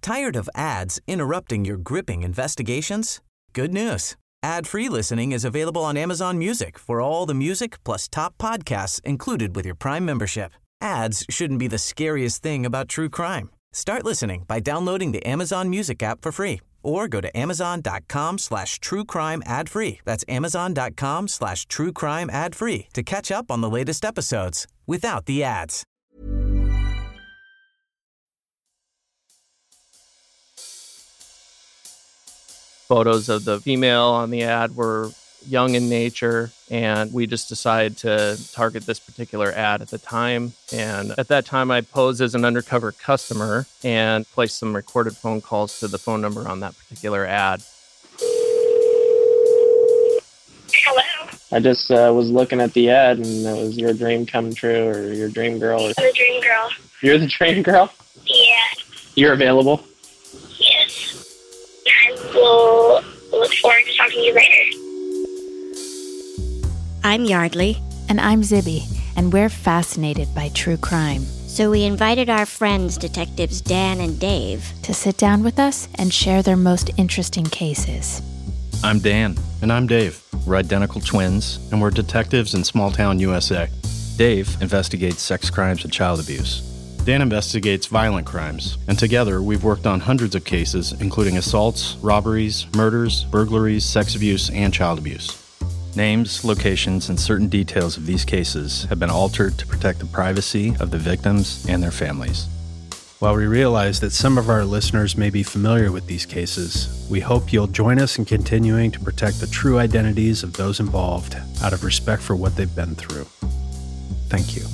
Tired of ads interrupting your gripping investigations? Good news. Ad-free listening is available on Amazon Music for all the music plus top podcasts included with your Prime membership. Ads shouldn't be the scariest thing about true crime. Start listening by downloading the Amazon Music app for free or go to amazon.com/truecrime ad-free. That's amazon.com/truecrime ad-free to catch up on the latest episodes without the ads. Photos of the female on the ad were young in nature, and we just decided to target this particular ad at the time. And at that time, I posed as an undercover customer and placed some recorded phone calls to the phone number on that particular ad. Hello? I just was looking at the ad, and it was your dream come true, or your dream girl. I'm the dream girl. You're the dream girl? Yeah. You're available? Yes. I will look forward to talking to you later. I'm Yardley. And I'm Zibby, and we're fascinated by true crime. So we invited our friends, Detectives Dan and Dave, to sit down with us and share their most interesting cases. I'm Dan. And I'm Dave. We're identical twins, and we're detectives in small-town USA. Dave investigates sex crimes and child abuse. Dan investigates violent crimes, and together we've worked on hundreds of cases, including assaults, robberies, murders, burglaries, sex abuse, and child abuse. Names, locations, and certain details of these cases have been altered to protect the privacy of the victims and their families. While we realize that some of our listeners may be familiar with these cases, we hope you'll join us in continuing to protect the true identities of those involved out of respect for what they've been through. Thank you.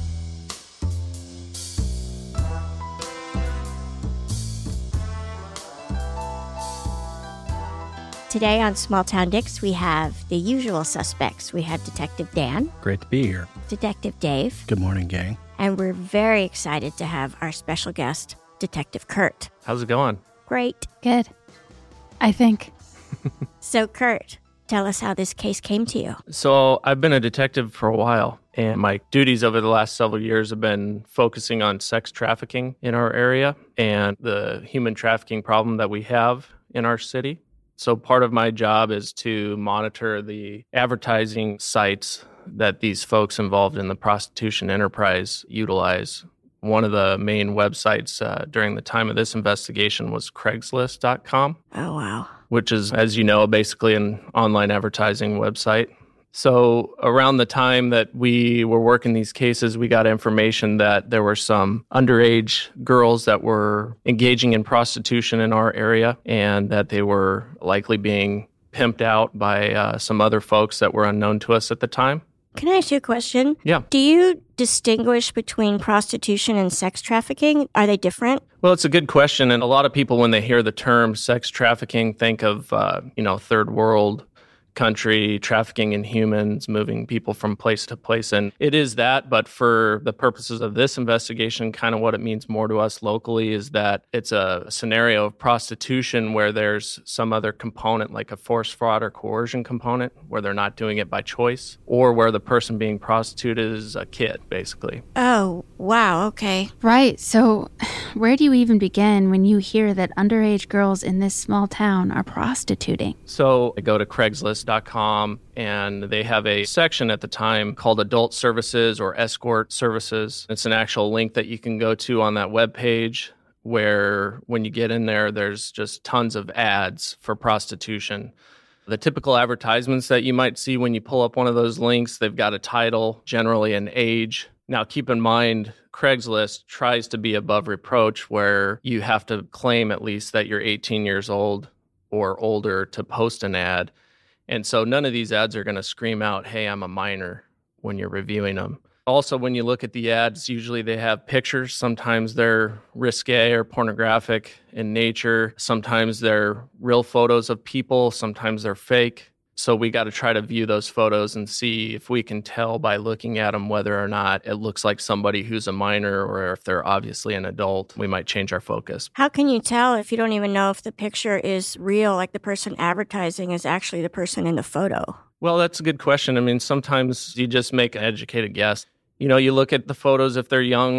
Today on Small Town Dicks, we have the usual suspects. We have Detective Dan, Great to be here. Detective Dave, Good morning, gang. and we're very excited to have our special guest, Detective Kurt. How's it going? Great. Good. I think. So, Kurt, tell us how this case came to you. So I've been a detective for a while, and my duties over the last several years have been focusing on sex trafficking in our area and the human trafficking problem that we have in our city. So part of my job is to monitor the advertising sites that these folks involved in the prostitution enterprise utilize. One of the main websites during the time of this investigation was Craigslist.com, Oh, wow. which is, as you know, basically an online advertising website. So around the time that we were working these cases, we got information that there were some underage girls that were engaging in prostitution in our area and that they were likely being pimped out by some other folks that were unknown to us at the time. Can I ask you a question? Yeah. Do you distinguish between prostitution and sex trafficking? Are they different? Well, it's a good question. And a lot of people, when they hear the term sex trafficking, think of, third world country, trafficking in humans, moving people from place to place. And it is that, but for the purposes of this investigation, kind of what it means more to us locally is that it's a scenario of prostitution where there's some other component, like a force, fraud, or coercion component, where they're not doing it by choice, or where the person being prostituted is a kid, basically. Oh, wow, okay. Right. So, where do you even begin when you hear that underage girls in this small town are prostituting? So I go to Craigslist.com, and they have a section at the time called Adult Services or Escort Services. It's an actual link that you can go to on that webpage where when you get in there, there's just tons of ads for prostitution. The typical advertisements that you might see when you pull up one of those links, they've got a title, generally an age. Now, keep in mind, Craigslist tries to be above reproach where you have to claim at least that you're 18 years old or older to post an ad. And so none of these ads are going to scream out, hey, I'm a minor, when you're reviewing them. Also, when you look at the ads, usually they have pictures. Sometimes they're risque or pornographic in nature. Sometimes they're real photos of people. Sometimes they're fake. So we got to try to view those photos and see if we can tell by looking at them whether or not it looks like somebody who's a minor or if they're obviously an adult. We might change our focus. How can you tell if you don't even know if the picture is real, like the person advertising is actually the person in the photo? Well, that's a good question. I mean, sometimes you just make an educated guess. You know, you look at the photos if they're young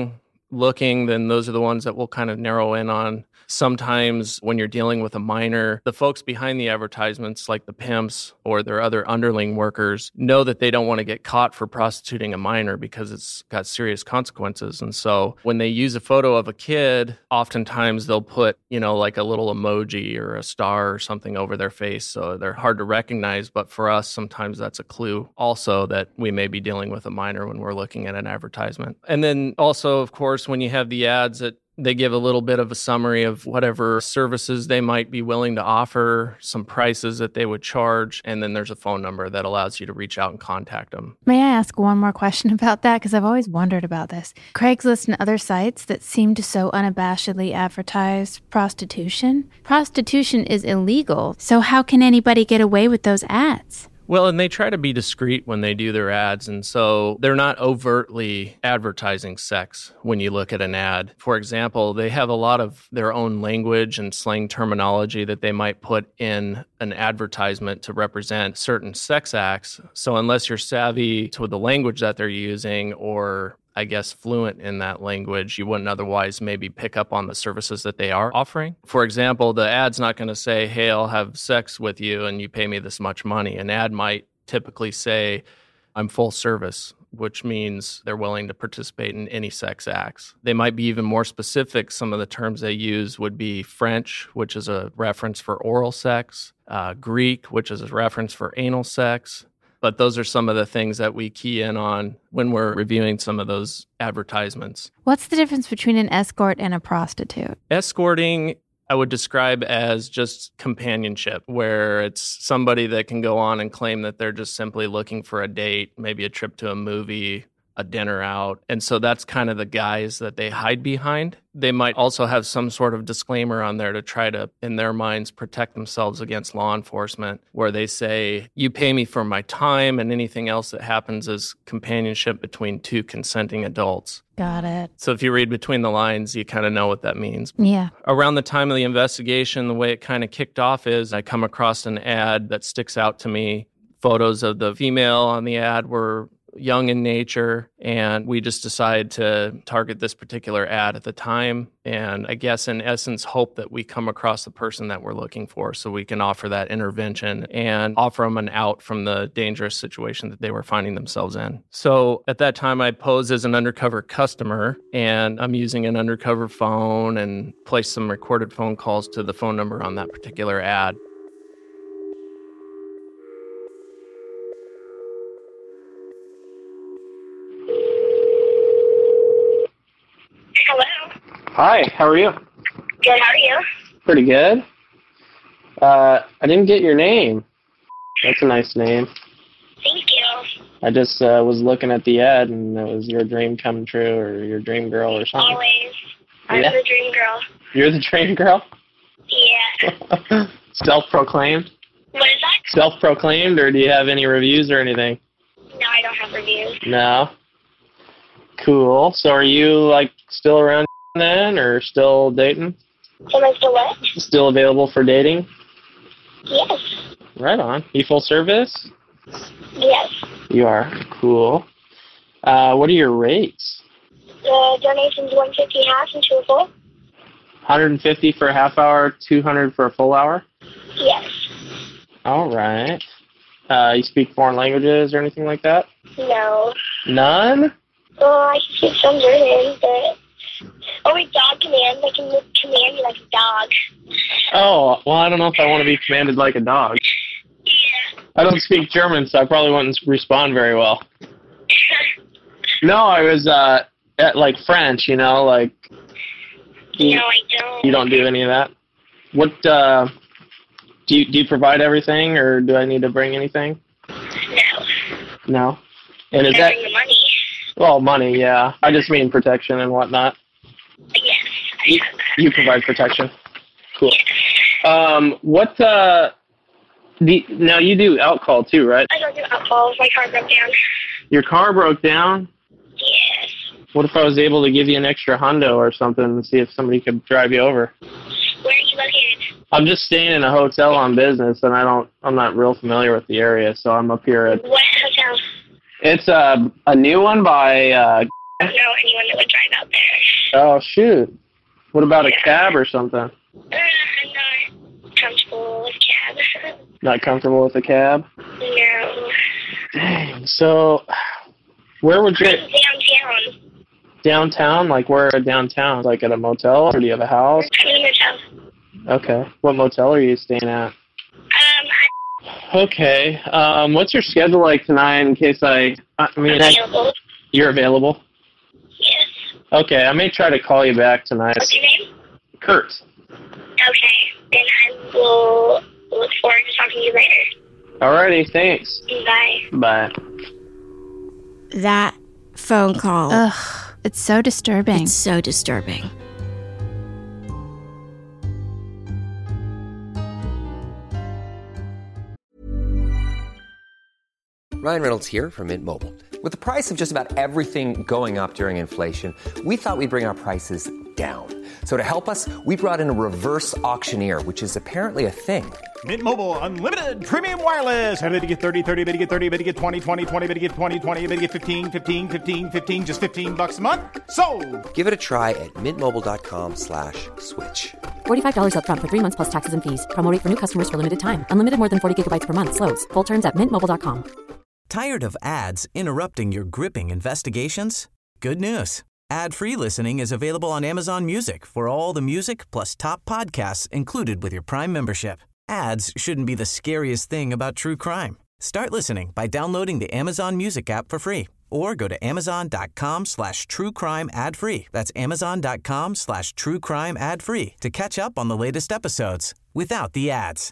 looking, then those are the ones that we'll kind of narrow in on. Sometimes when you're dealing with a minor, the folks behind the advertisements, like the pimps or their other underling workers, know that they don't want to get caught for prostituting a minor because it's got serious consequences. And so when they use a photo of a kid, oftentimes they'll put, like a little emoji or a star or something over their face. So they're hard to recognize. But for us, sometimes that's a clue also that we may be dealing with a minor when we're looking at an advertisement. And then also, of course, when you have the ads that they give a little bit of a summary of whatever services they might be willing to offer, some prices that they would charge, and then there's a phone number that allows you to reach out and contact them. May I ask one more question about that? Because I've always wondered about this. Craigslist and other sites that seem to so unabashedly advertise prostitution. Prostitution is illegal, so how can anybody get away with those ads? Well, and they try to be discreet when they do their ads, and so they're not overtly advertising sex when you look at an ad. For example, they have a lot of their own language and slang terminology that they might put in an advertisement to represent certain sex acts. So unless you're savvy to the language that they're using or I guess, fluent in that language, you wouldn't otherwise maybe pick up on the services that they are offering. For example, the ad's not going to say, hey, I'll have sex with you and you pay me this much money. An ad might typically say, I'm full service, which means they're willing to participate in any sex acts. They might be even more specific. Some of the terms they use would be French, which is a reference for oral sex, Greek, which is a reference for anal sex. But those are some of the things that we key in on when we're reviewing some of those advertisements. What's the difference between an escort and a prostitute? Escorting, I would describe as just companionship, where it's somebody that can go on and claim that they're just simply looking for a date, maybe a trip to a movie, a dinner out. And so that's kind of the guise that they hide behind. They might also have some sort of disclaimer on there to try to, in their minds, protect themselves against law enforcement, where they say, you pay me for my time, and anything else that happens is companionship between two consenting adults. Got it. So if you read between the lines, you kind of know what that means. Yeah. Around the time of the investigation, the way it kind of kicked off is I come across an ad that sticks out to me. Photos of the female on the ad were young in nature, and we just decided to target this particular ad at the time, and I guess in essence hope that we come across the person that we're looking for so we can offer that intervention and offer them an out from the dangerous situation that they were finding themselves in. So at that time I posed as an undercover customer, and I'm using an undercover phone and placed some recorded phone calls to the phone number on that particular ad. Hello. Hi, how are you? Good, how are you? Pretty good. I didn't get your name. That's a nice name. Thank you. I just was looking at the ad, and it was your dream come true, or your dream girl, or something. Always. I'm Yeah. the dream girl. You're the dream girl? Yeah. Self-proclaimed? What is that? Self-proclaimed, or do you have any reviews or anything? No, I don't have reviews. No? Cool. So are you, still around then, or still dating? Am I still what? Still available for dating? Yes. Right on. You full service? Yes. You are. Cool. What are your rates? The donation's $150 half and 2 full? 150 for a half hour, 200 for a full hour? Yes. All right. You speak foreign languages or anything like that? No. None? I can speak some German, but... Oh, wait, dog commands. I can command you like a dog. Oh, well, I don't know if I want to be commanded like a dog. Yeah. I don't speak German, so I probably wouldn't respond very well. No, I was at French, No, I don't. You don't do any of that? What, do you provide everything, or do I need to bring anything? No. No? And is I that... bring the money. Well, money, yeah. I just mean protection and whatnot. Yes, I have that. You provide protection. Cool. Yes. Now you do alcohol too, right? I don't do alcohol. My car broke down. Your car broke down? Yes. What if I was able to give you an extra hundo or something and see if somebody could drive you over? Where are you located? I'm just staying in a hotel on business, and I'm not real familiar with the area, so I'm up here at... What hotel? It's a new one by... I don't know anyone that would drive out there. Oh, shoot. What about a cab or something? I'm not comfortable with cab. Not comfortable with a cab? No. Dang. So, where would you... Downtown. Downtown? Like where downtown? Like at a motel? Or do you have a house? I'm in a motel. Okay. What motel are you staying at? Okay. What's your schedule like tonight in case available. You're available? Yes. Okay, I may try to call you back tonight. What's your name? Kurt. Okay. Then I will look forward to talking to you later. Alrighty, thanks. Bye. Bye. That phone call. Ugh, it's so disturbing. It's so disturbing. Ryan Reynolds here from Mint Mobile. With the price of just about everything going up during inflation, we thought we'd bring our prices down. So to help us, we brought in a reverse auctioneer, which is apparently a thing. Mint Mobile Unlimited Premium Wireless. How to get 30, 30, bit to get 30, bit to get 20, 20, 20, bit to get 20, 20, bit to get 15, 15, 15, 15, just $15 a month? Sold! Give it a try at mintmobile.com/switch. $45 up front for 3 months plus taxes and fees. Promo rate for new customers for limited time. Unlimited more than 40 gigabytes per month. Slows full terms at mintmobile.com. Tired of ads interrupting your gripping investigations? Good news. Ad-free listening is available on Amazon Music for all the music plus top podcasts included with your Prime membership. Ads shouldn't be the scariest thing about true crime. Start listening by downloading the Amazon Music app for free or go to amazon.com/truecrime ad-free. That's amazon.com/truecrime ad-free to catch up on the latest episodes without the ads.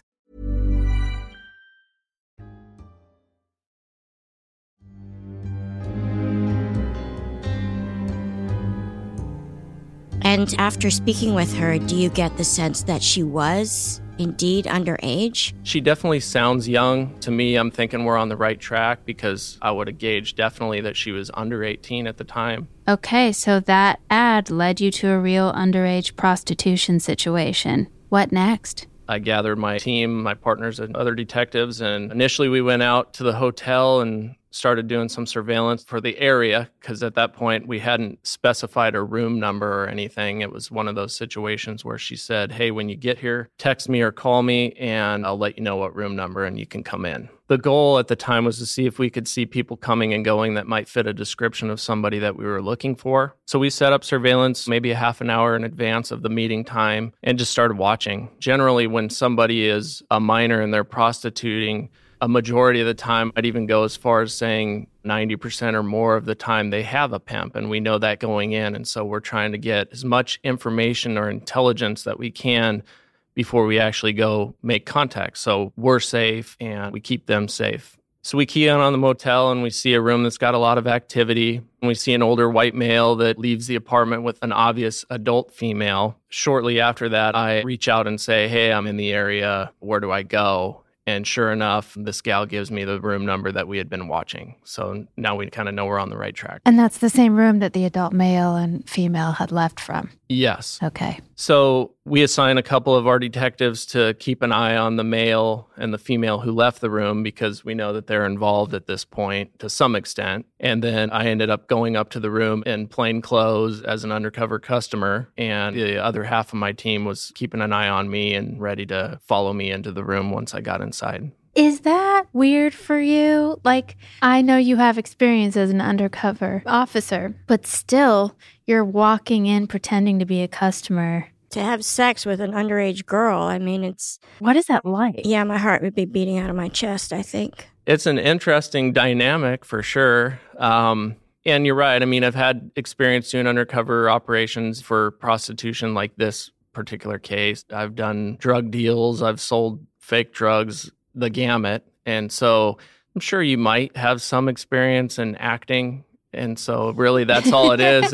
And after speaking with her, do you get the sense that she was indeed underage? She definitely sounds young. To me, I'm thinking we're on the right track because I would have gauged definitely that she was under 18 at the time. Okay, so that ad led you to a real underage prostitution situation. What next? I gathered my team, my partners, and other detectives, and initially we went out to the hotel and started doing some surveillance for the area because at that point we hadn't specified a room number or anything. It was one of those situations where she said, hey, when you get here, text me or call me and I'll let you know what room number and you can come in. The goal at the time was to see if we could see people coming and going that might fit a description of somebody that we were looking for. So we set up surveillance maybe a half an hour in advance of the meeting time and just started watching. Generally, when somebody is a minor and they're prostituting, a majority of the time, I'd even go as far as saying 90% or more of the time they have a pimp, and we know that going in. And so we're trying to get as much information or intelligence that we can before we actually go make contact. So we're safe and we keep them safe. So we key in on the motel and we see a room that's got a lot of activity. And we see an older white male that leaves the apartment with an obvious adult female. Shortly after that, I reach out and say, hey, I'm in the area. Where do I go? And sure enough, this gal gives me the room number that we had been watching. So now we kind of know we're on the right track. And that's the same room that the adult male and female had left from? Yes. Okay. So we assign a couple of our detectives to keep an eye on the male and the female who left the room because we know that they're involved at this point to some extent. And then I ended up going up to the room in plain clothes as an undercover customer. And the other half of my team was keeping an eye on me and ready to follow me into the room once I got inside. Is that weird for you? Like, I know you have experience as an undercover officer, but still, you're walking in pretending to be a customer. To have sex with an underage girl, I mean, it's... What is that like? Yeah, my heart would be beating out of my chest, I think. It's an interesting dynamic for sure. And you're right. I mean, I've had experience doing undercover operations for prostitution like this particular case. I've done drug deals. I've sold fake drugs, the gamut. And so I'm sure you might have some experience in acting. And so really that's all it is.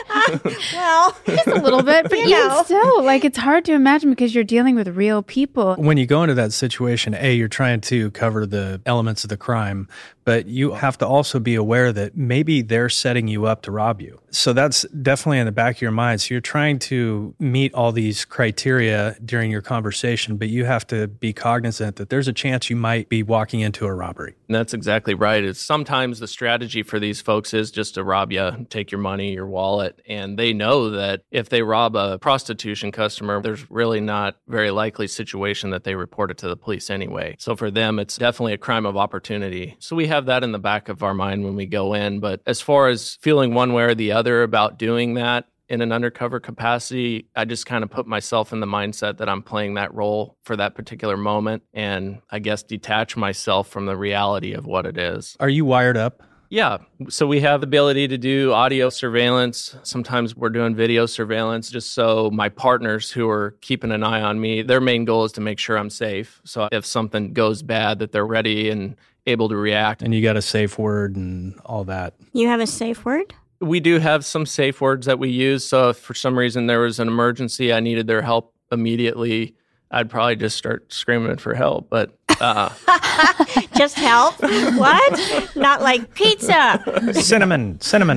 Well, just a little bit, but even still, like, it's hard to imagine because you're dealing with real people. When you go into that situation, you're trying to cover the elements of the crime, but you have to also be aware that maybe they're setting you up to rob you. So that's definitely in the back of your mind. So you're trying to meet all these criteria during your conversation, but you have to be cognizant that there's a chance you might be walking into a robbery. And that's exactly right. It's sometimes the strategy for these folks is just to rob you, take your money, your wallet, And they know that if they rob a prostitution customer, there's really not very likely situation that they report it to the police anyway. So for them, it's definitely a crime of opportunity. So we have that in the back of our mind when we go in. But as far as feeling one way or the other about doing that in an undercover capacity, I just kind of put myself in the mindset that I'm playing that role for that particular moment, and I guess detach myself from the reality of what it is. Are you wired up? Yeah. So we have the ability to do audio surveillance. Sometimes we're doing video surveillance just so my partners who are keeping an eye on me, their main goal is to make sure I'm safe. So if something goes bad, that they're ready and able to react. And you got a safe word and all that. You have a safe word? We do have some safe words that we use. So if for some reason there was an emergency, I needed their help immediately, I'd probably just start screaming for help. But just help? What? Not like pizza. Cinnamon.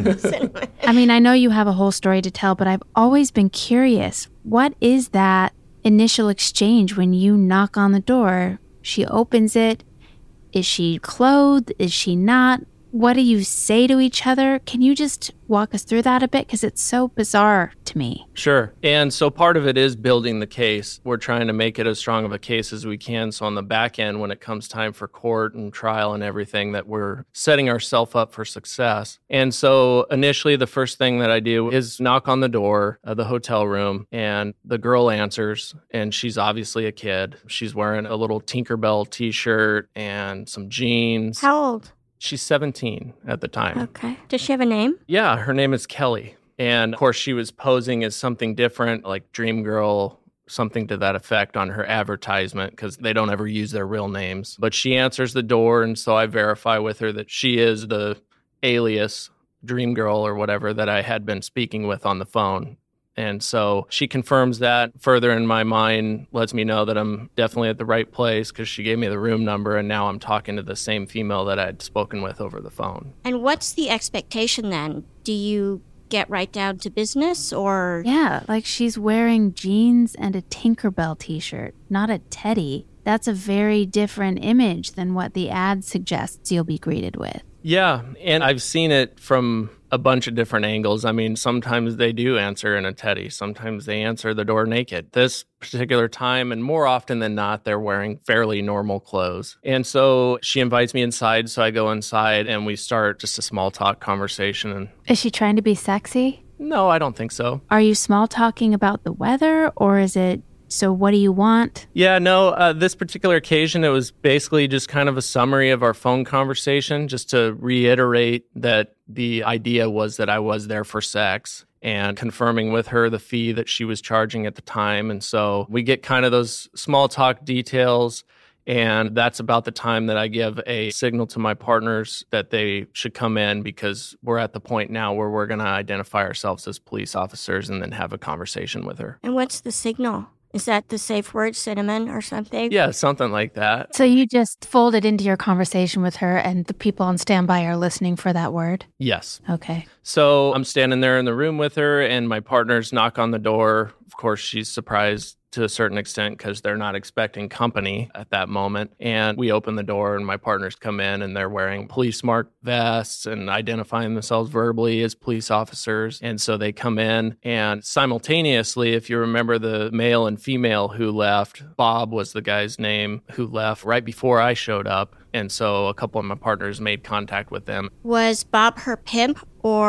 I mean, I know you have a whole story to tell, but I've always been curious. What is that initial exchange when you knock on the door? She opens it. Is she clothed? Is she not? What do you say to each other? Can you just walk us through that a bit? Because it's so bizarre to me. Sure. And so part of it is building the case. We're trying to make it as strong of a case as we can. So on the back end, when it comes time for court and trial and everything, that we're setting ourselves up for success. And so initially, the first thing that I do is knock on the door of the hotel room, and the girl answers, and she's obviously a kid. She's wearing a little Tinkerbell t-shirt and some jeans. How old? She's 17 at the time. Okay. Does she have a name? Yeah, her name is Kelly. And of course, she was posing as something different, like Dream Girl, something to that effect on her advertisement, because they don't ever use their real names. But she answers the door, and so I verify with her that she is the alias Dream Girl or whatever that I had been speaking with on the phone. And so she confirms that. Further in my mind, lets me know that I'm definitely at the right place because she gave me the room number, and now I'm talking to the same female that I'd spoken with over the phone. And what's the expectation then? Do you get right down to business, or? Yeah, like she's wearing jeans and a Tinkerbell t-shirt, not a teddy. That's a very different image than what the ad suggests you'll be greeted with. Yeah, and I've seen it from a bunch of different angles. I mean, sometimes they do answer in a teddy. Sometimes they answer the door naked. This particular time, and more often than not, they're wearing fairly normal clothes. And so she invites me inside, so I go inside, and we start just a small talk conversation. Is she trying to be sexy? No, I don't think so. Are you small talking about the weather, or is it, so what do you want? Yeah, no, this particular occasion, it was basically just kind of a summary of our phone conversation, just to reiterate that the idea was that I was there for sex, and confirming with her the fee that she was charging at the time. And so we get kind of those small talk details, and that's about the time that I give a signal to my partners that they should come in, because we're at the point now where we're going to identify ourselves as police officers and then have a conversation with her. And what's the signal? Is that the safe word, cinnamon or something? Yeah, something like that. So you just fold it into your conversation with her, and the people on standby are listening for that word? Yes. Okay. So I'm standing there in the room with her, and my partners knock on the door. Of course, she's surprised to a certain extent because they're not expecting company at that moment. And we open the door, and my partners come in, and they're wearing police smart vests and identifying themselves verbally as police officers. And so they come in, and simultaneously, if you remember the male and female who left, Bob was the guy's name who left right before I showed up. And so a couple of my partners made contact with them. Was Bob her pimp,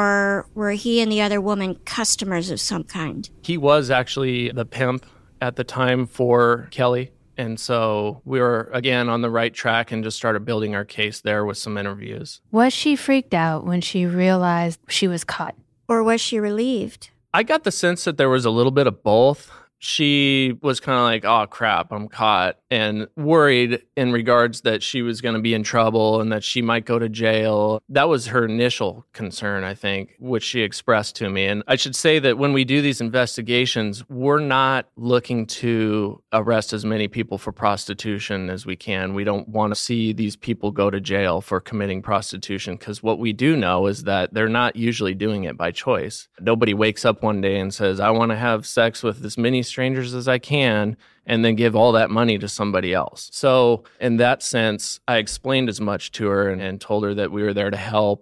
or were he and the other woman customers of some kind? He was actually the pimp at the time for Kelly. And so we were, again, on the right track and just started building our case there with some interviews. Was she freaked out when she realized she was caught? Or was she relieved? I got the sense that there was a little bit of both. She was kind of like, oh, crap, I'm caught, and worried in regards that she was going to be in trouble and that she might go to jail. That was her initial concern, I think, which she expressed to me. And I should say that when we do these investigations, we're not looking to arrest as many people for prostitution as we can. We don't want to see these people go to jail for committing prostitution, because what we do know is that they're not usually doing it by choice. Nobody wakes up one day and says, I want to have sex with as many strangers as I can, and then give all that money to somebody else. So in that sense, I explained as much to her and told her that we were there to help,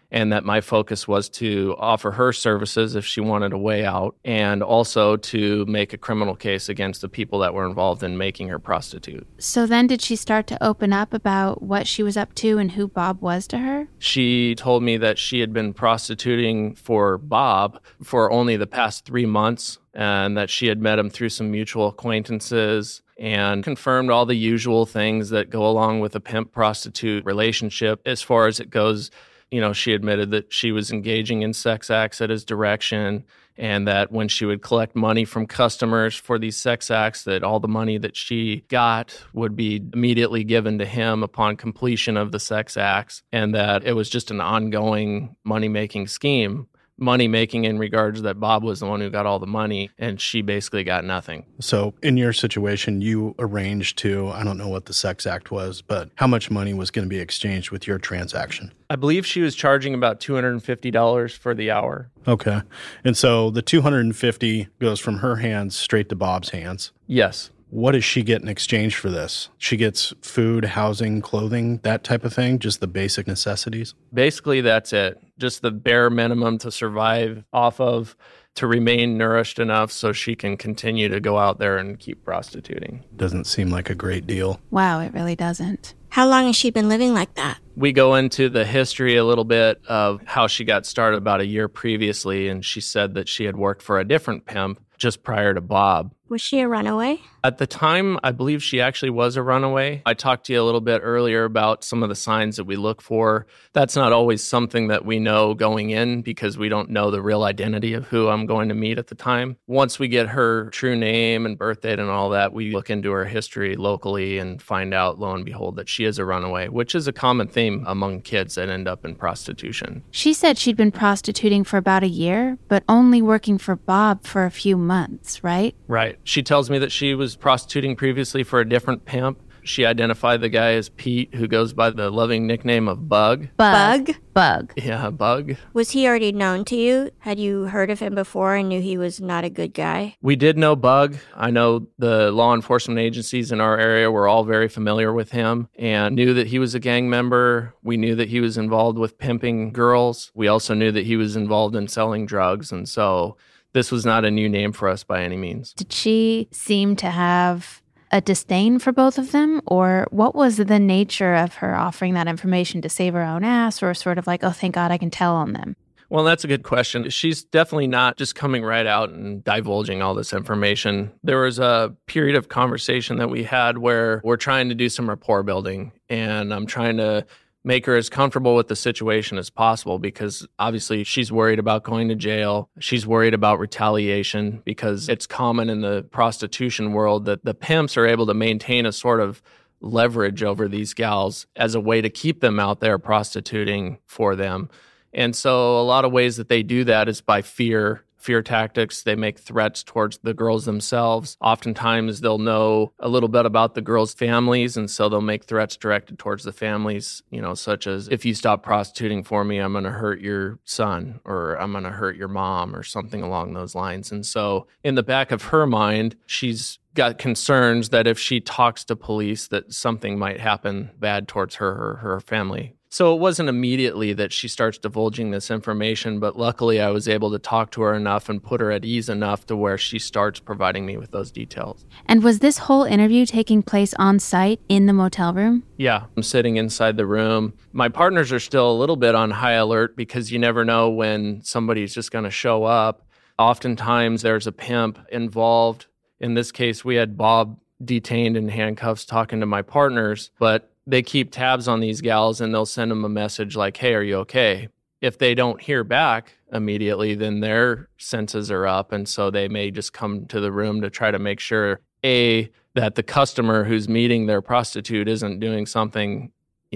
and that my focus was to offer her services if she wanted a way out, and also to make a criminal case against the people that were involved in making her prostitute. So then did she start to open up about what she was up to and who Bob was to her? She told me that she had been prostituting for Bob for only the past 3 months, and that she had met him through some mutual acquaintances, and confirmed all the usual things that go along with a pimp-prostitute relationship. As far as it goes, she admitted that she was engaging in sex acts at his direction, and that when she would collect money from customers for these sex acts, that all the money that she got would be immediately given to him upon completion of the sex acts, and that it was just an ongoing money-making scheme. Money-making in regards that Bob was the one who got all the money, and she basically got nothing. So in your situation, you arranged to, I don't know what the sex act was, but how much money was going to be exchanged with your transaction? I believe she was charging about $250 for the hour. Okay. And so the $250 goes from her hands straight to Bob's hands? Yes. What does she get in exchange for this? She gets food, housing, clothing, that type of thing, just the basic necessities? Basically, that's it. Just the bare minimum to survive off of, to remain nourished enough so she can continue to go out there and keep prostituting. Doesn't seem like a great deal. Wow, it really doesn't. How long has she been living like that? We go into the history a little bit of how she got started about a year previously, and she said that she had worked for a different pimp just prior to Bob. Was she a runaway? At the time, I believe she actually was a runaway. I talked to you a little bit earlier about some of the signs that we look for. That's not always something that we know going in because we don't know the real identity of who I'm going to meet at the time. Once we get her true name and birth date and all that, we look into her history locally and find out, lo and behold, that she is a runaway, which is a common theme among kids that end up in prostitution. She said she'd been prostituting for about a year, but only working for Bob for a few months, right? Right. She tells me that she was prostituting previously for a different pimp. She identified the guy as Pete, who goes by the loving nickname of Bug. Bug? Bug. Yeah, Bug. Was he already known to you? Had you heard of him before and knew he was not a good guy? We did know Bug. I know the law enforcement agencies in our area were all very familiar with him and knew that he was a gang member. We knew that he was involved with pimping girls. We also knew that he was involved in selling drugs, and so this was not a new name for us by any means. Did she seem to have a disdain for both of them? Or what was the nature of her offering that information to save her own ass, or sort of like, oh, thank God I can tell on them? Well, that's a good question. She's definitely not just coming right out and divulging all this information. There was a period of conversation that we had where we're trying to do some rapport building, and I'm trying to make her as comfortable with the situation as possible because obviously she's worried about going to jail. She's worried about retaliation because it's common in the prostitution world that the pimps are able to maintain a sort of leverage over these gals as a way to keep them out there prostituting for them. And so a lot of ways that they do that is by fear tactics. They make threats towards the girls themselves. Oftentimes they'll know a little bit about the girls' families, and so they'll make threats directed towards the families, such as, if you stop prostituting for me, I'm going to hurt your son, or I'm going to hurt your mom, or something along those lines. And so in the back of her mind, she's got concerns that if she talks to police that something might happen bad towards her or her family. So it wasn't immediately that she starts divulging this information, but luckily I was able to talk to her enough and put her at ease enough to where she starts providing me with those details. And was this whole interview taking place on site in the motel room? Yeah, I'm sitting inside the room. My partners are still a little bit on high alert because you never know when somebody's just going to show up. Oftentimes there's a pimp involved. In this case, we had Bob detained in handcuffs talking to my partners, but they keep tabs on these gals and they'll send them a message like, hey, are you okay? If they don't hear back immediately, then their senses are up. And so they may just come to the room to try to make sure, A, that the customer who's meeting their prostitute isn't doing something,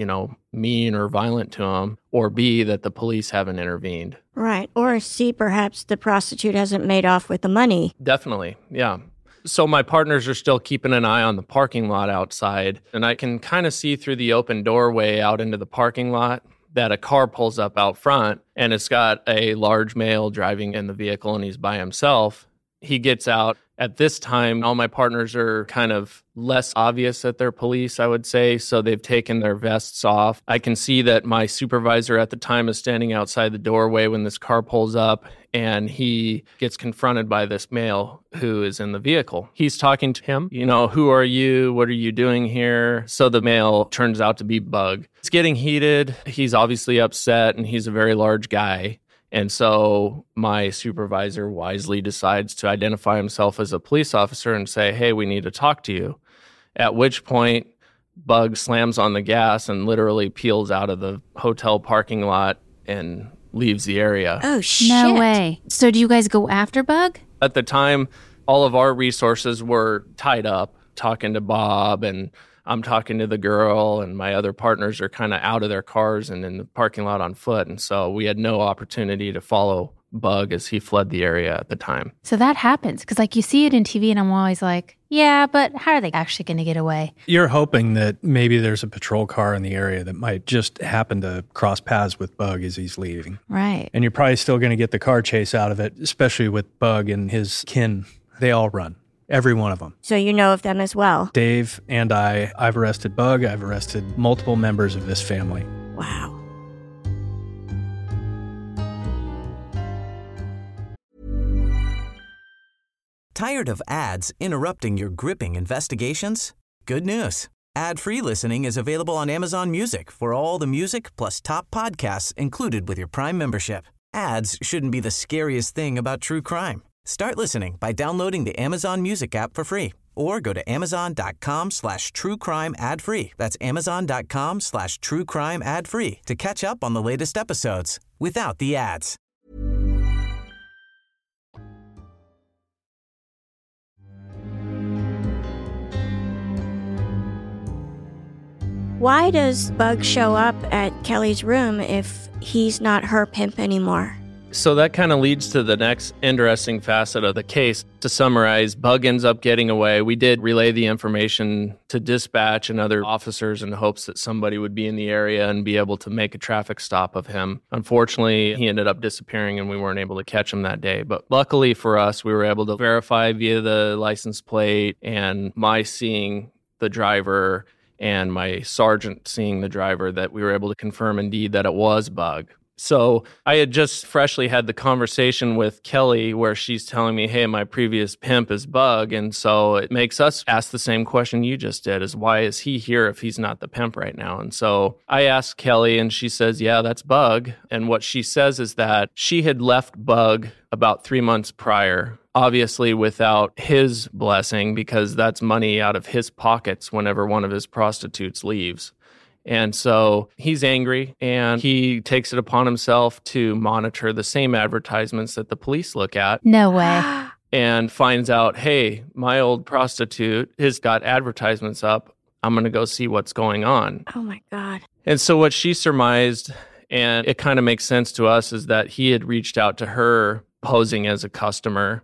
mean or violent to them, or B, that the police haven't intervened. Right. Or C, perhaps the prostitute hasn't made off with the money. Definitely. Yeah. So my partners are still keeping an eye on the parking lot outside, and I can kind of see through the open doorway out into the parking lot that a car pulls up out front, and it's got a large male driving in the vehicle, and he's by himself. He gets out, At this time, all my partners are kind of less obvious that they're police, I would say, so they've taken their vests off. I can see that my supervisor at the time is standing outside the doorway when this car pulls up, and he gets confronted by this male who is in the vehicle. He's talking to him, who are you? What are you doing here? So the male turns out to be Bug. It's getting heated. He's obviously upset, and he's a very large guy. And so my supervisor wisely decides to identify himself as a police officer and say, hey, we need to talk to you. At which point, Bug slams on the gas and literally peels out of the hotel parking lot and leaves the area. Oh, shit. No way. So do you guys go after Bug? At the time, all of our resources were tied up, talking to Bob, and I'm talking to the girl, and my other partners are kind of out of their cars and in the parking lot on foot. And so we had no opportunity to follow Bug as he fled the area at the time. So that happens because you see it in TV and I'm always like, yeah, but how are they actually going to get away? You're hoping that maybe there's a patrol car in the area that might just happen to cross paths with Bug as he's leaving. Right. And you're probably still going to get the car chase out of it, especially with Bug and his kin. They all run. Every one of them. So you know of them as well? Dave and I've arrested Bug. I've arrested multiple members of this family. Wow. Tired of ads interrupting your gripping investigations? Good news. Ad-free listening is available on Amazon Music for all the music plus top podcasts included with your Prime membership. Ads shouldn't be the scariest thing about true crime. Start listening by downloading the Amazon Music app for free or go to amazon.com/truecrime ad-free. That's amazon.com/truecrime ad-free to catch up on the latest episodes without the ads. Why does Bug show up at Kelly's room if he's not her pimp anymore? So that kind of leads to the next interesting facet of the case. To summarize, Bug ends up getting away. We did relay the information to dispatch and other officers in hopes that somebody would be in the area and be able to make a traffic stop of him. Unfortunately, he ended up disappearing and we weren't able to catch him that day. But luckily for us, we were able to verify via the license plate and my seeing the driver and my sergeant seeing the driver that we were able to confirm indeed that it was Bug. So I had just freshly had the conversation with Kelly where she's telling me, hey, my previous pimp is Bug. And so it makes us ask the same question you just did, is why is he here if he's not the pimp right now? And so I asked Kelly and she says, yeah, that's Bug. And what she says is that she had left Bug about 3 months prior, obviously without his blessing, because that's money out of his pockets whenever one of his prostitutes leaves. And so he's angry and he takes it upon himself to monitor the same advertisements that the police look at. No way. And finds out, hey, my old prostitute has got advertisements up. I'm going to go see what's going on. Oh, my God. And so what she surmised, and it kind of makes sense to us, is that he had reached out to her posing as a customer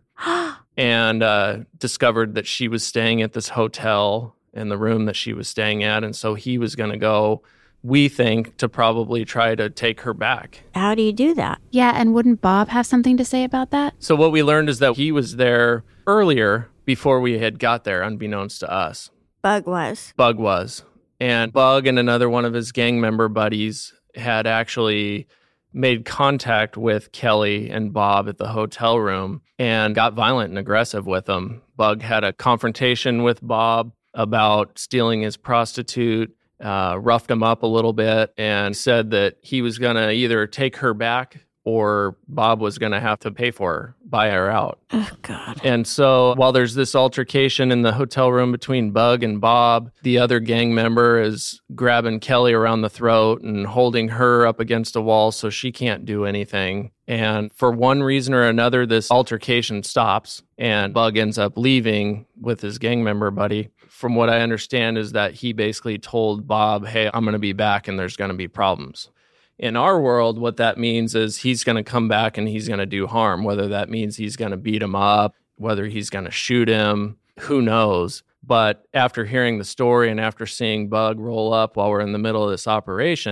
and discovered that she was staying at this hotel in the room that she was staying at. And so he was going to go, we think, to probably try to take her back. How do you do that? Yeah, and wouldn't Bob have something to say about that? So what we learned is that he was there earlier before we had got there, unbeknownst to us. Bug was. Bug was. And Bug and another one of his gang member buddies had actually made contact with Kelly and Bob at the hotel room and got violent and aggressive with them. Bug had a confrontation with Bob about stealing his prostitute, roughed him up a little bit, and said that he was going to either take her back or Bob was going to have to pay for her, buy her out. Oh, God. And so while there's this altercation in the hotel room between Bug and Bob, the other gang member is grabbing Kelly around the throat and holding her up against a wall so she can't do anything. And for one reason or another, this altercation stops and Bug ends up leaving with his gang member buddy. From what I understand is that he basically told Bob, hey, I'm going to be back and there's going to be problems. In our world, what that means is he's going to come back and he's going to do harm, whether that means he's going to beat him up, whether he's going to shoot him, who knows. But after hearing the story and after seeing Bug roll up while we're in the middle of this operation,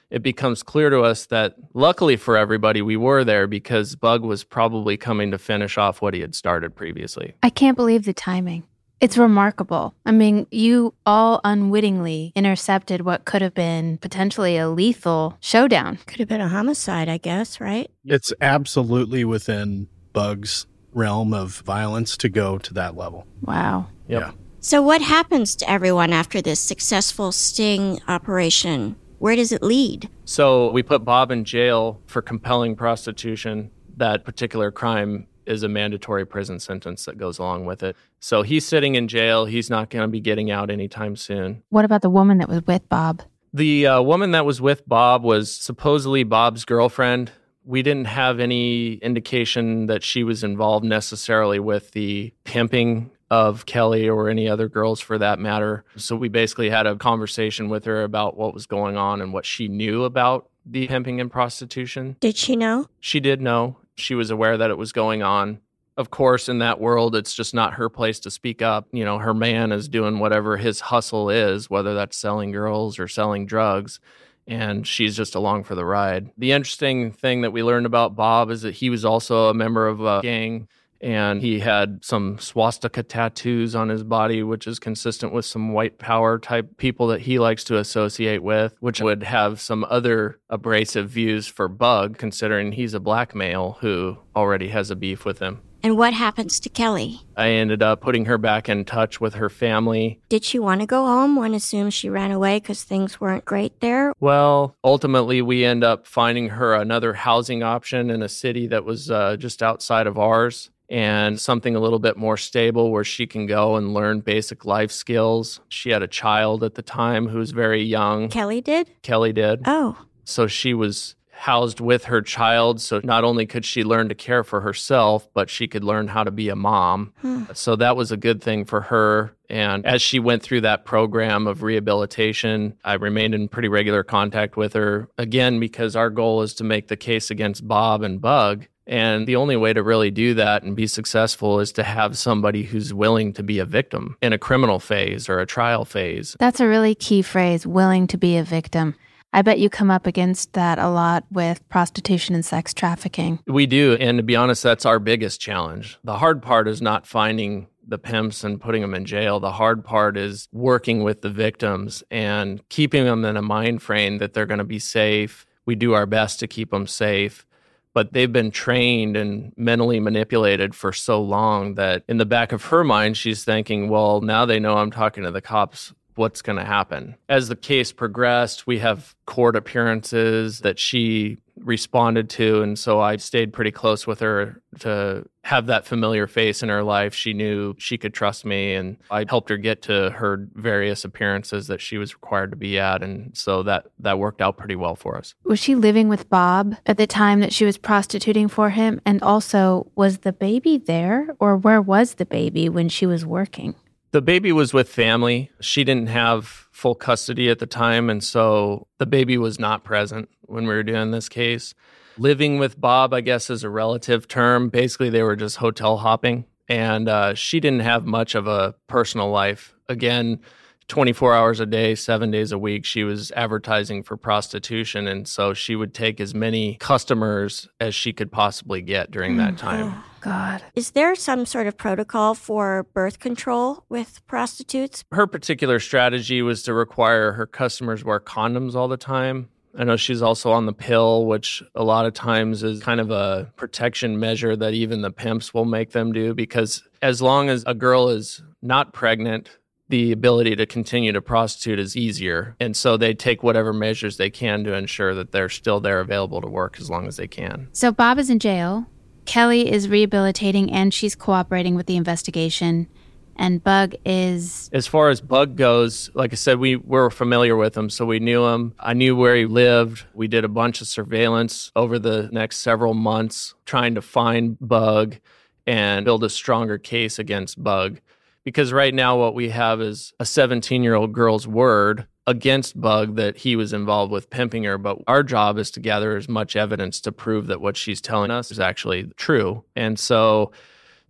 it becomes clear to us that luckily for everybody, we were there because Bug was probably coming to finish off what he had started previously. I can't believe the timing. It's remarkable. I mean, you all unwittingly intercepted what could have been potentially a lethal showdown. Could have been a homicide, I guess, right? It's absolutely within Bug's realm of violence to go to that level. Wow. Yep. Yeah. So what happens to everyone after this successful sting operation? Where does it lead? So we put Bob in jail for compelling prostitution. That particular crime is a mandatory prison sentence that goes along with it. So he's sitting in jail. He's not going to be getting out anytime soon. What about the woman that was with Bob? The woman that was with Bob was supposedly Bob's girlfriend. We didn't have any indication that she was involved necessarily with the pimping of Kelly or any other girls for that matter. So we basically had a conversation with her about what was going on and what she knew about the pimping and prostitution. Did she know? She did know. She was aware that it was going on. Of course, in that world, it's just not her place to speak up. You know, her man is doing whatever his hustle is, whether that's selling girls or selling drugs, and she's just along for the ride. The interesting thing that we learned about Bob is that he was also a member of a gang, and he had some swastika tattoos on his body, which is consistent with some white power type people that he likes to associate with, which would have some other abrasive views for Bug, considering he's a black male who already has a beef with him. And what happens to Kelly? I ended up putting her back in touch with her family. Did she want to go home? One assumes she ran away because things weren't great there. Well, ultimately, we end up finding her another housing option in a city that was just outside of ours, and something a little bit more stable where she can go and learn basic life skills. She had a child at the time who was very young. Kelly did? Kelly did. Oh. So she was housed with her child. So not only could she learn to care for herself, but she could learn how to be a mom. So that was a good thing for her. And as she went through that program of rehabilitation, I remained in pretty regular contact with her, again, because our goal is to make the case against Bob and Bug. And the only way to really do that and be successful is to have somebody who's willing to be a victim in a criminal phase or a trial phase. That's a really key phrase, willing to be a victim. I bet you come up against that a lot with prostitution and sex trafficking. We do. And to be honest, that's our biggest challenge. The hard part is not finding the pimps and putting them in jail. The hard part is working with the victims and keeping them in a mind frame that they're going to be safe. We do our best to keep them safe. But they've been trained and mentally manipulated for so long that in the back of her mind, she's thinking, well, now they know I'm talking to the cops. What's going to happen? As the case progressed, we have court appearances that she responded to. And so I stayed pretty close with her to have that familiar face in her life. She knew she could trust me, and I helped her get to her various appearances that she was required to be at. And so that worked out pretty well for us. Was she living with Bob at the time that she was prostituting for him? And also, was the baby there, or where was the baby when she was working? The baby was with family. She didn't have full custody at the time, and so the baby was not present when we were doing this case. Living with Bob, I guess, is a relative term. Basically, they were just hotel hopping, and she didn't have much of a personal life. Again, 24 hours a day, 7 days a week, she was advertising for prostitution, and so she would take as many customers as she could possibly get during that time. Oh, God. Is there some sort of protocol for birth control with prostitutes? Her particular strategy was to require her customers wear condoms all the time. I know she's also on the pill, which a lot of times is kind of a protection measure that even the pimps will make them do, because as long as a girl is not pregnant, the ability to continue to prostitute is easier. And so they take whatever measures they can to ensure that they're still there available to work as long as they can. So Bob is in jail. Kelly is rehabilitating and she's cooperating with the investigation. And Bug is... As far as Bug goes, like I said, we were familiar with him, so we knew him. I knew where he lived. We did a bunch of surveillance over the next several months trying to find Bug and build a stronger case against Bug. Because right now what we have is a 17-year-old girl's word against Bug that he was involved with pimping her. But our job is to gather as much evidence to prove that what she's telling us is actually true. And so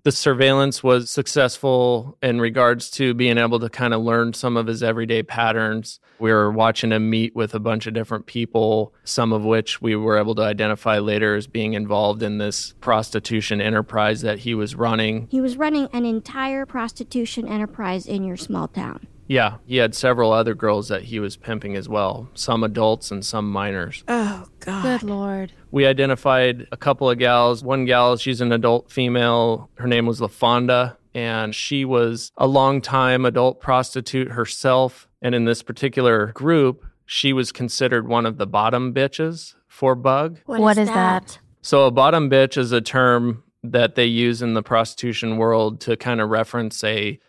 The surveillance was successful in regards to being able to kind of learn some of his everyday patterns. We were watching him meet with a bunch of different people, some of which we were able to identify later as being involved in this prostitution enterprise that he was running. He was running an entire prostitution enterprise in your small town. Yeah, he had several other girls that he was pimping as well, some adults and some minors. Oh, God. Good Lord. We identified a couple of gals. One gal, she's an adult female. Her name was LaFonda, and she was a long-time adult prostitute herself. And in this particular group, she was considered one of the bottom bitches for Bug. What is that? So a bottom bitch is a term that they use in the prostitution world to kind of reference a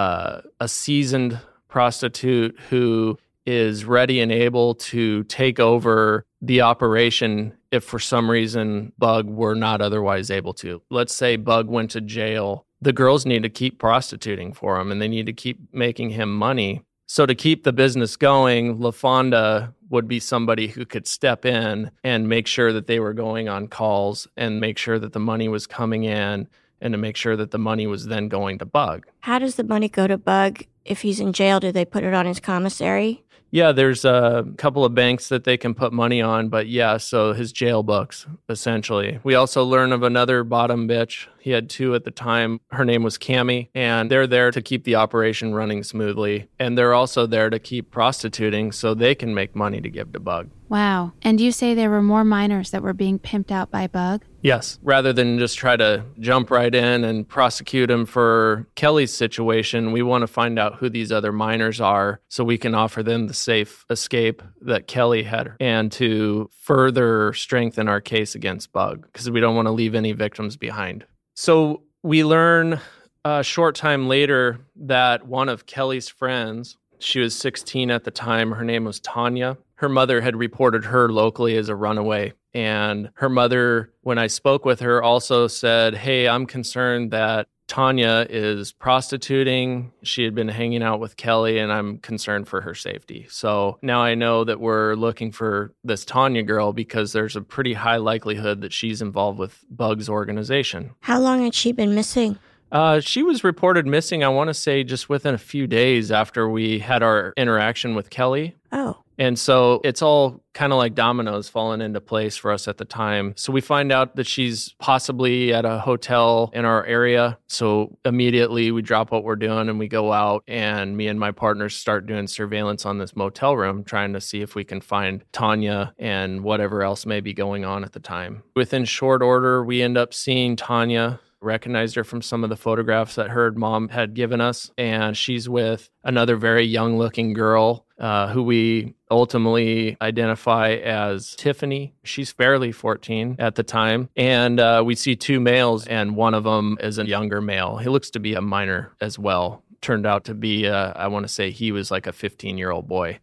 seasoned prostitute who is ready and able to take over the operation if for some reason Bug were not otherwise able to. Let's say Bug went to jail. The girls need to keep prostituting for him and they need to keep making him money. So to keep the business going, LaFonda would be somebody who could step in and make sure that they were going on calls and make sure that the money was coming in and to make sure that the money was then going to Bug. How does the money go to Bug? If he's in jail, do they put it on his commissary? Yeah, there's a couple of banks that they can put money on, but yeah, so his jail books, essentially. We also learn of another bottom bitch. He had two at the time. Her name was Cammie, and they're there to keep the operation running smoothly. And they're also there to keep prostituting so they can make money to give to Bug. Wow. And you say there were more minors that were being pimped out by Bug? Yes. Rather than just try to jump right in and prosecute him for Kelly's situation, we want to find out who these other minors are so we can offer them the safe escape that Kelly had and to further strengthen our case against Bug because we don't want to leave any victims behind. So we learn a short time later that one of Kelly's friends, she was 16 at the time, her name was Tanya. Her mother had reported her locally as a runaway. And her mother, when I spoke with her, also said, hey, I'm concerned that Tanya is prostituting. She had been hanging out with Kelly, and I'm concerned for her safety. So now I know that we're looking for this Tanya girl because there's a pretty high likelihood that she's involved with Bug's organization. How long had she been missing? She was reported missing, I want to say, just within a few days after we had our interaction with Kelly. Oh. And so it's all kind of like dominoes falling into place for us at the time. So we find out that she's possibly at a hotel in our area. So immediately we drop what we're doing and we go out, and me and my partners start doing surveillance on this motel room, trying to see if we can find Tanya and whatever else may be going on at the time. Within short order, we end up seeing Tanya. Recognized her from some of the photographs that her mom had given us. And she's with another very young looking girl who we ultimately identify as Tiffany. She's fairly 14 at the time. And we see two males, and one of them is a younger male. He looks to be a minor as well. Turned out to be, I want to say he was like a 15-year-old boy.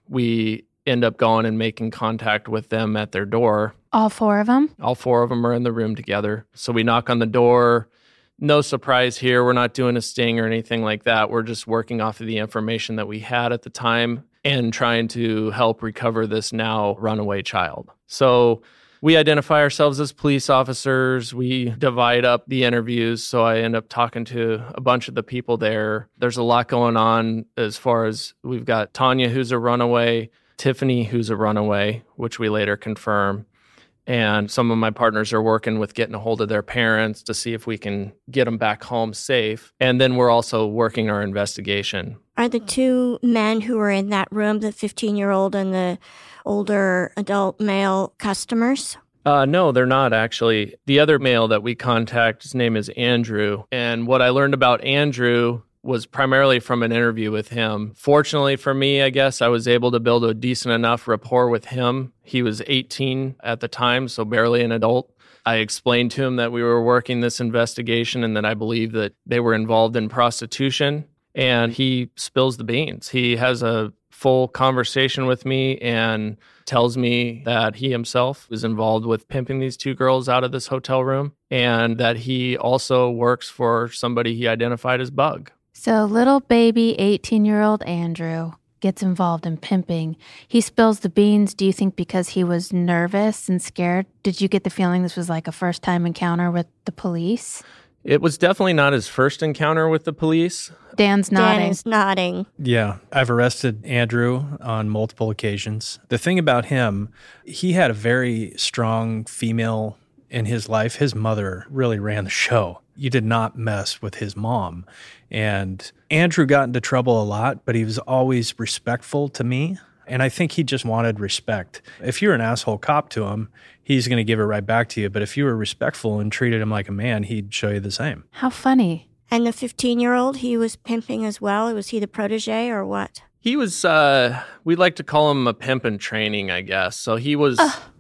We end up going and making contact with them at their door. All four of them? All four of them are in the room together. So we knock on the door. No surprise here. We're not doing a sting or anything like that. We're just working off of the information that we had at the time and trying to help recover this now runaway child. So we identify ourselves as police officers. We divide up the interviews. So I end up talking to a bunch of the people there. There's a lot going on as far as we've got Tanya, who's a runaway, Tiffany, who's a runaway, which we later confirm. And some of my partners are working with getting a hold of their parents to see if we can get them back home safe. And then we're also working our investigation. Are the two men who were in that room, the 15-year-old and the older adult male, customers? No, they're not actually. The other male that we contact, his name is Andrew. And what I learned about Andrew was primarily from an interview with him. Fortunately for me, I guess, I was able to build a decent enough rapport with him. He was 18 at the time, so barely an adult. I explained to him that we were working this investigation and that I believe that they were involved in prostitution, and he spills the beans. He has a full conversation with me and tells me that he himself is involved with pimping these two girls out of this hotel room and that he also works for somebody he identified as Bug. So little baby 18-year-old Andrew gets involved in pimping. He spills the beans, do you think because he was nervous and scared? Did you get the feeling this was like a first-time encounter with the police? It was definitely not his first encounter with the police. Dan's nodding. Dan is nodding. Yeah, I've arrested Andrew on multiple occasions. The thing about him, he had a very strong female in his life. His mother really ran the show. You did not mess with his mom. And Andrew got into trouble a lot, but he was always respectful to me. And I think he just wanted respect. If you're an asshole cop to him, he's going to give it right back to you. But if you were respectful and treated him like a man, he'd show you the same. How funny. And the 15-year-old, he was pimping as well? Was he the protege or what? He was, we'd like to call him a pimp in training, I guess. So he was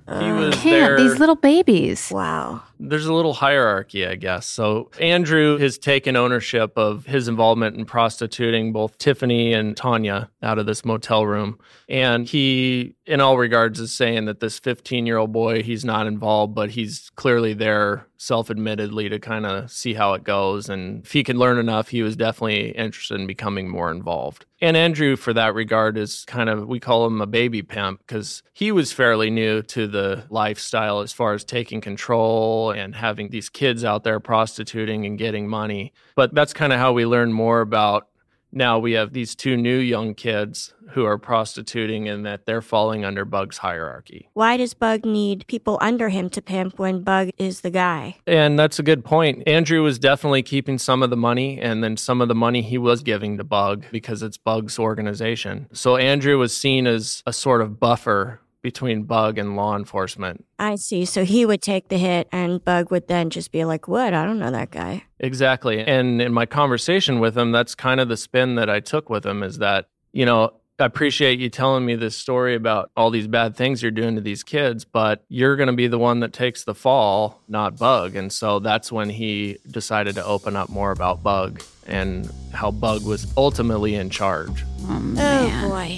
there. These little babies. Wow. There's a little hierarchy, I guess. So Andrew has taken ownership of his involvement in prostituting both Tiffany and Tanya out of this motel room. And he, in all regards, is saying that this 15-year-old boy, he's not involved, but he's clearly there self-admittedly to kind of see how it goes. And if he can learn enough, he was definitely interested in becoming more involved. And Andrew, for that regard, is kind of, we call him a baby pimp because he was fairly new to the lifestyle as far as taking control and having these kids out there prostituting and getting money. But that's kind of how we learn more about, now we have these two new young kids who are prostituting and that they're falling under Bug's hierarchy. Why does Bug need people under him to pimp when Bug is the guy? And that's a good point. Andrew was definitely keeping some of the money, and then some of the money he was giving to Bug because it's Bug's organization. So Andrew was seen as a sort of buffer between Bug and law enforcement. I see. So he would take the hit and Bug would then just be like, what? I don't know that guy. Exactly. And in my conversation with him, that's kind of the spin that I took with him, is that, you know, I appreciate you telling me this story about all these bad things you're doing to these kids, but you're going to be the one that takes the fall, not Bug. And so that's when he decided to open up more about Bug and how Bug was ultimately in charge. Oh, man. Oh, boy.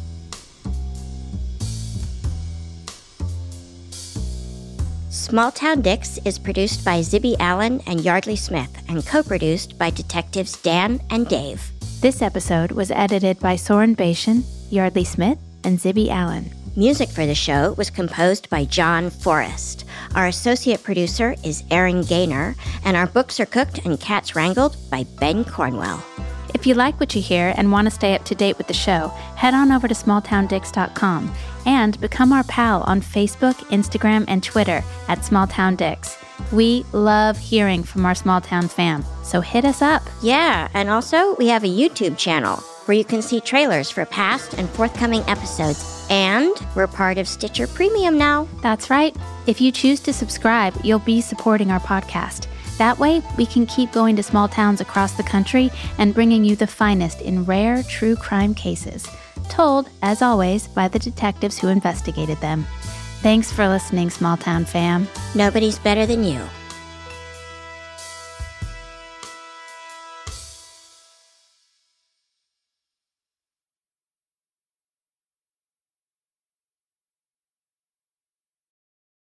Small Town Dicks is produced by Zibby Allen and Yardley Smith and co-produced by detectives Dan and Dave. This episode was edited by Soren Bashan, Yardley Smith, and Zibby Allen. Music for the show was composed by John Forrest. Our associate producer is Aaron Gaynor, and our books are cooked and cats wrangled by Ben Cornwell. If you like what you hear and want to stay up to date with the show, head on over to smalltowndicks.com and become our pal on Facebook, Instagram, and Twitter at smalltowndicks. We love hearing from our small town fam, so hit us up. Yeah, and also we have a YouTube channel where you can see trailers for past and forthcoming episodes. And we're part of Stitcher Premium now. That's right. If you choose to subscribe, you'll be supporting our podcast. That way, we can keep going to small towns across the country and bringing you the finest in rare true crime cases, told, as always, by the detectives who investigated them. Thanks for listening, small town fam. Nobody's better than you.